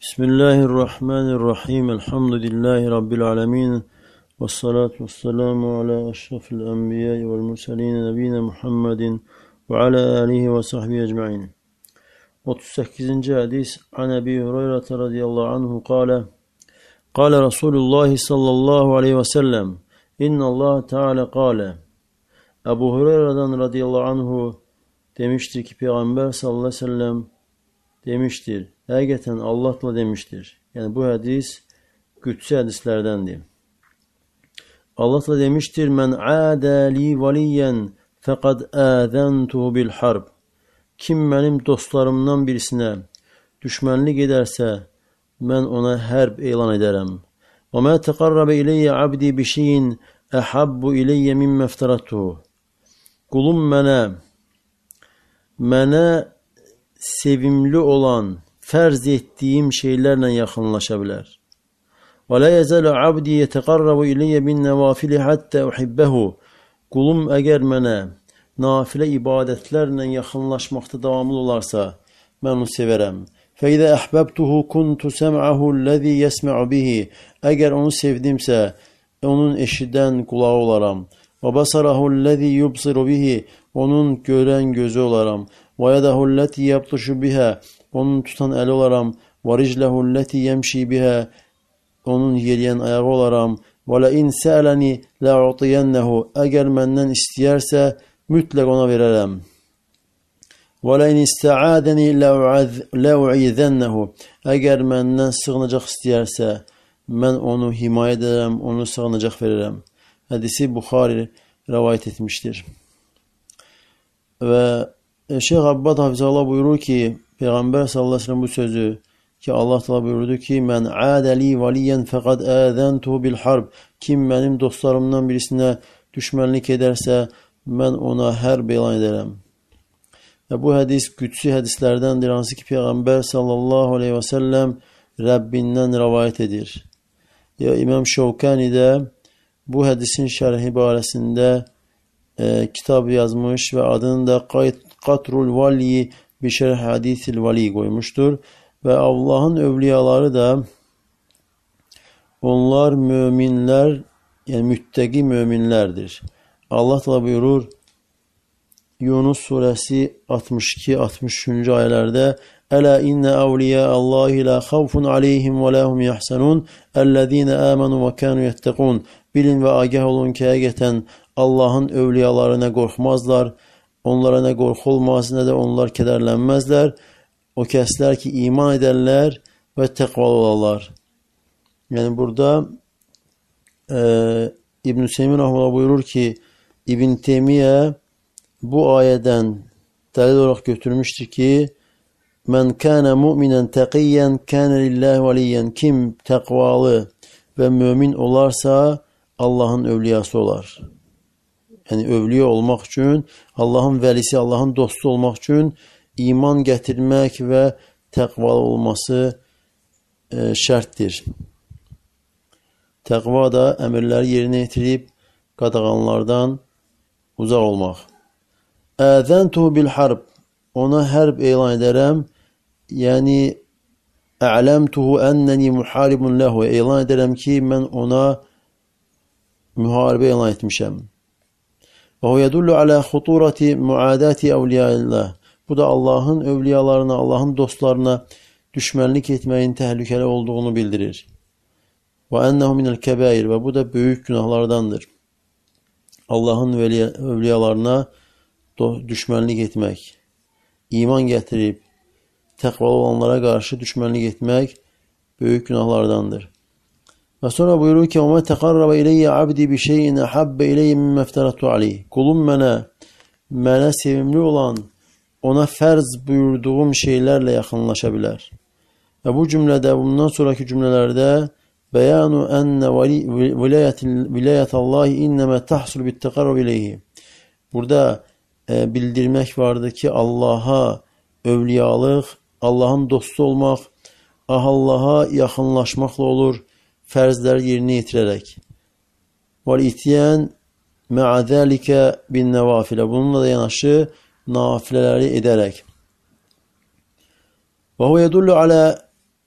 Bismillahirrahmanirrahim. Elhamdülillahi Rabbil alemin. Vessalatu vesselamu ala eşrafil enbiyai vel murselin nebine Muhammedin ve ala alihi ve sahbihi ecma'in. 38. hadis. An Ebi Hureyre radıyallahu anhu kâle. Kâle Resulullah sallallahu aleyhi ve sellem. İnnallâhe teâlâ kâle. Ebu Hureyre'den radıyallahu anhu demiştir ki Peygamber sallallahu aleyhi ve sellem demiştir. Həqiqətən Allah da demiştir. Yəni bu hadis qüdsi hədislərdəndir. Allah da demiştir: "Mən ədəli valiyyən fəqad ədəntuhu bil harb." Kim mənim dostlarımdan birisinə düşmənlik edərsə, mən ona hərb elan edərəm. "Və mə təqarrabə ileyyə abdi bi şeyin əhabbu ileyyə mimmə iftaratuhu." Qulum mənə sevimli olan, fərz etdiyim şeylərlə yaxınlaşa bilər. Və la yezalu abdi yetaqarrabu ileyyə bin nevafili hatta uhibbehu. Qulum əgər mənə nafilə ibadətlərlə yaxınlaşmaqda davamlı olarsa, mən onu sevərəm. Fə izə əhbəbtuhu kuntu səm'ahu ləzi yəsmə'u bihi. Əgər onu sevdimsə, onun eşidən qulağı olaram. Və basarahu ləzi yubsiru bihi. Onun görən gözü olaram. Və yadahu ləti yabtuşu bihə. Onun tutan əli olaram. Və ricləhu ləti yəmşi bihə. Onun yeriyən ayağı olaram. Və lə in səələni lə'utiyənəhu. Əgər məndən istəyərsə, mütləq ona verərəm. Və lə in istəədəni lə'uizənəhu. Əgər məndən sığınacaq istəyərsə, mən onu himayə edərəm, onu sığınacaq verərəm. Hədisi Buxari rəvayət etmişdir. Və Şeyh Abbad Hafizallah buyurur ki, Peyğəmbər sallallahu aleyhi ve sellem bu sözü ki, Allah Teala buyurdu ki, "Mən ədəli valiyyən fəqad ədəntuhu bil harb." Kim mənim dostlarımdan birisinə düşmənlik edərsə, mən ona hərb elan edərəm. Və bu hədis qüdsi hədislərdəndir, hansı ki, Peyğəmbər sallallahu aleyhi ve sellem Rəbbindən rəvayət edir. İmam Şevkani də bu hədisin şərhi barəsində kitab yazmış və adını da Qatrul Valiyi bi şərh hadisil vali qoymuşdur. Və Allahın övliyaları da onlar möminlər, yəni müttəqi möminlərdir. Allah da buyurur Yunus surəsi 62-63-cü ayələrdə: "Ələ innə əvliya Allahi la xawfun aleyhim və lahum yahsanun ellezina amanu və kanu yettaqun." Bilin və agah olun ki, həqiqətən Allahın övliyalarına qorxmazlar. Onlara nə qorxu olmaz, nə də onlar kədərlənməzlər. O kəslər ki, iman edərlər və təqvalı olarlar. Yəni burada İbn-i Seymin Rahmanullah buyurur ki, İbn Teymiyyə bu ayədən dəlil olaraq götürmüşdür ki, "Mən kənə mu'minən təqiyyən kənə lillahi valiyyən." Kim təqvalı və mömin olarsa, Allahın övliyası olar. Yəni övliyə olmaq üçün, Allahın vəlisi, Allahın dostu olmaq üçün iman gətirmək və təqvalı olması şərtdir. Təqva da əmrləri yerinə yetirib qadağanlardan uzaq olmaq. Ədəntuhu bil harb. Ona hərb elan edərəm. Yəni a'lamtuhu enneni muharibun lahu. Elan edərəm ki, mən ona müharibə elan etmişəm. Və o yədullu alə xuturati muadati əvliyallah. Bu da Allahın övliyalarına, Allahın dostlarına düşmənlik etməyin təhlükəli olduğunu bildirir. Və ənəhu minəl kəbair. Və bu da böyük günahlardandır. Allahın övliyalarına düşmənlik etmək, iman gətirib, təqvalı olanlara qarşı düşmənlik etmək böyük günahlardandır. Və sonra buyurur ki, "Ona təqarraba ileyyə abdi bi şeyin əhabbə ileyyə mimmə iftaratu aleyh." Qulum mənə sevimli olan, ona fərz buyurduğum şeylərlə yaxınlaşa bilər. Və bu cümlədə, bundan sonraki cümlələrdə bəyanu ənə vilayətallahi innəmə təhsul bittəqarrab ileyhi. Burada bildirmək vardır ki, Allaha övliyalıq, Allahın dostu olmaq, Allaha yaxınlaşmaqla olur, fərzləri yerinə yetirərək. وَالْاِتْيَانِ مَعَ ذَٰلِكَ بِالنَّوَافِلَ. Bununla da yanaşı nafilələri edərək. وَهُوَ يَدُلُّ عَلَى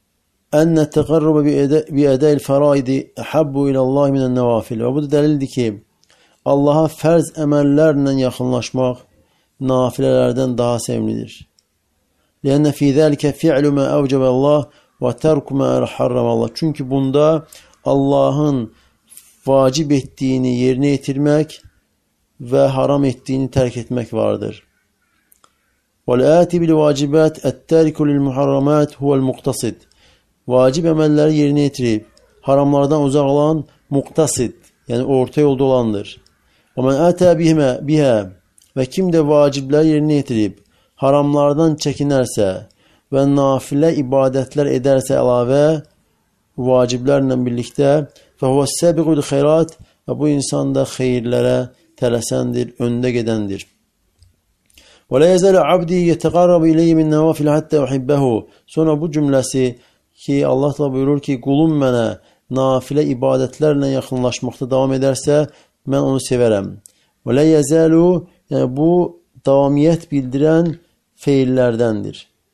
enne teqarrubu bi eda'il faraidi ahabbu ila Allah min'en nevafil. Və bu da dəlildir ki, Allaha fərz əməllərlə yaxınlaşmaq nafilələrdən daha sevimlidir. Lənə fi zəlikə fi'lu ma awjaba Allah və tərku ma harrama Allah. Çünki bunda Allahın vacib etdiyini yerinə yetirmək və haram etdiyini tərk etmək vardır. وَالْآتِ بِالْوَاجِبَاتِ التَّارِكُ لِلْمُحَرَّمَاتِ هُوَ الْمُقْتَصِدِ. Vacib əməlləri yerinə yetirib, haramlardan uzaq olan muqtasid, yəni orta yolda olandır. وَمَنْ أَتَى بِهَا. Və kim də vacibləri yerinə yetirib, haramlardan çəkinərsə və nafilə ibadətlər edərsə əlavə vaciblərlə birlikdə فَهُوَ السَّابِقُ الْخَيْرَاتِ. Və bu insan da xeyirlərə tələsəndir, öndə gedəndir. وَلَا يَزَالُ عَبْدِي يَتَقَرَّبُ إِلَيَّ مِنْ نَوَافِلِ حَتَّى أُحِبَّهُ. Sonra bu cümləsi ki, Allah da buyurur ki, qulum mənə nafilə ibadətlərlə yaxınlaşmaqda davam edərsə, mən onu sevərəm. وَلَا يَزَالُ, yəni bu davamiyyət bildirən feillərdəndir.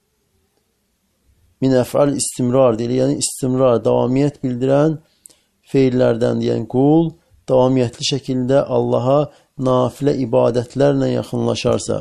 Min əf'al istimrar deyilir, yəni istimrar, davamiyyət bildirən feillərdəndir. Yəni qul davamiyyətli şəkildə Allaha nafilə ibadətlərlə yaxınlaşarsa.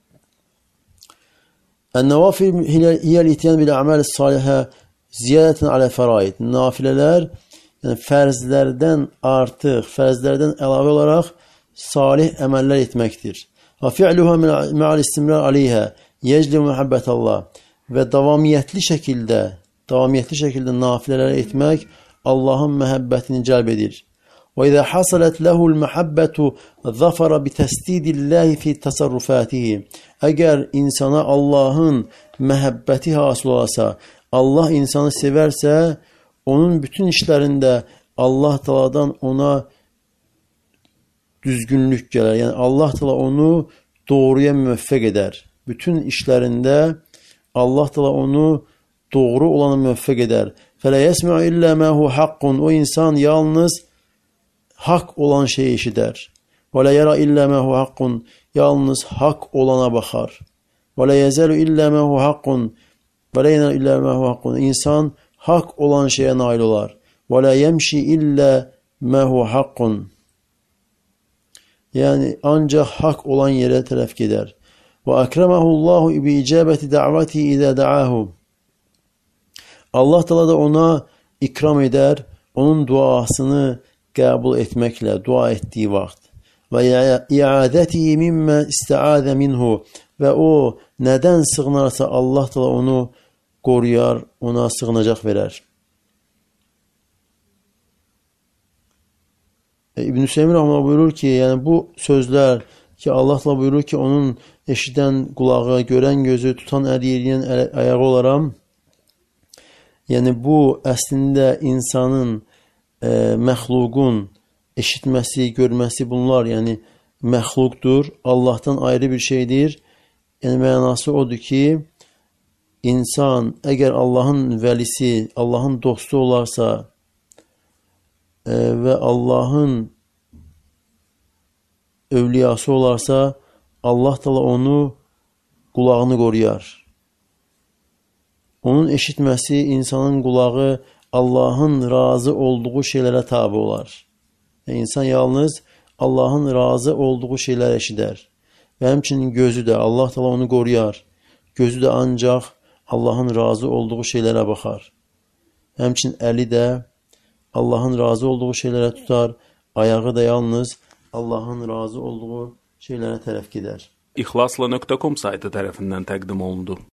Ən-nəvafil hiyəl-ityan bil-əməl-salihə ziyadətən alə fəraid. Nafilələr, yəni fərzlərdən artıq, fərzlərdən əlavə olaraq salih əməllər etməkdir. Və fi'luha ma'al-istimrar aleyhə yeclibu məhəbbətəllah. Və davamiyyətli şəkildə nafilələr etmək Allahın məhəbbətini cəlb edir. وَإِذَا حَصَلَتْ لَهُ الْمَحَبَّةُ ظَفَرَ بِتَسْدِيدِ اللّٰهِ فِي تَصَرُّفَاتِهِ. Əgər insana Allahın məhəbbəti hasıl olasa, Allah insanı sevərsə, onun bütün işlərində Allah Taala'dan ona düzgünlük gələr. Yəni Allah Taala onu doğruya müvəffəq edər. Bütün işlərində Allah Taala onu doğru olana müvəffəq edər. فَلَا يَسْمَعُ إِلَّا مَا هُوَ حَقٌّ. O insan yalnız hak olan şeyi eşidər. وَلَا يَرَى إِلَّا مَا هُوَ حَقٌّ. Yalnız hak olana baxar. وَلَا يَزَالُ إِلَّا مَا هُوَ حَقٌّ. وَلَا يَنَالُ إِلَّا مَا هُوَ حَقٌّ. İnsan hak olan şeye nail olar. وَلَا يَمْشِي إِلَّا مَا هُوَ حَقٌّ. Yəni ancaq hak olan yerə tərəf gedər. وَأَكْرَمَهُ اللّٰهُ بِإِجَابَةِ دَعْوَتِهِ إِذَا دَعَاهُ. Allah Teala da ona ikram eder, onun duasını qəbul etməklə, dua etdiyi vaxt. Və iadətihi mimmə istəadə minhu. Və o nədən sığınarsa Allah Teala onu qoruyar, ona sığınacaq verər. İbn Hüseyin Rəhməllah buyurur ki, yəni bu sözlər ki, Allah Teala buyurur ki, onun eşidən qulağı, görən gözü, tutan əli, yeriyən ayağı olaram. Yəni bu əslində insanın, məxluqun eşitməsi, görməsi bunlar, yəni məxluqdur, Allahdan ayrı bir şeydir. Yəni mənası odur ki, insan əgər Allahın vəlisi, Allahın dostu olarsa və Allahın övliyası olarsa, Allah Teala onu qulağını qoruyar. Onun eşitməsi, insanın qulağı Allahın razı olduğu şeylərə tabi olar. Yəni, insan yalnız Allahın razı olduğu şeylər eşidər. Və həmçinin gözü də, Allah Teala onu qoruyar. Gözü də ancaq Allahın razı olduğu şeylərə baxar. Həmçinin əli də Allahın razı olduğu şeylərə tutar. Ayağı da yalnız Allahın razı olduğu şeylərə tərəf gedər. İxlasla.com saytı tərəfindən təqdim olundu.